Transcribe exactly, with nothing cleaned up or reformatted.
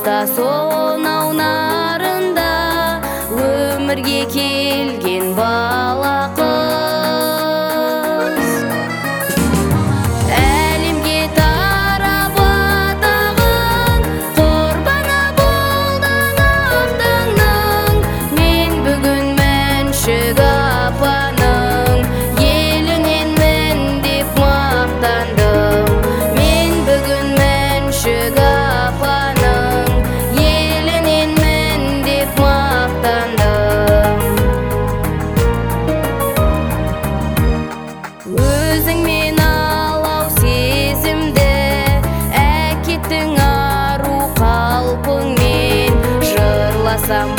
орта сонау нарында өмірге келген бала қыз. Әлемге тарап атағын құрбаны болдың ақтаңның. Мен бүгін Мәншүк апаның еліненмін деп мақтандым. Мен бүгін Мәншүк апаның еліненмін деп мақтандым. Өзіңмен алау сезімді әкеттің ару қалпыңмен, жырласам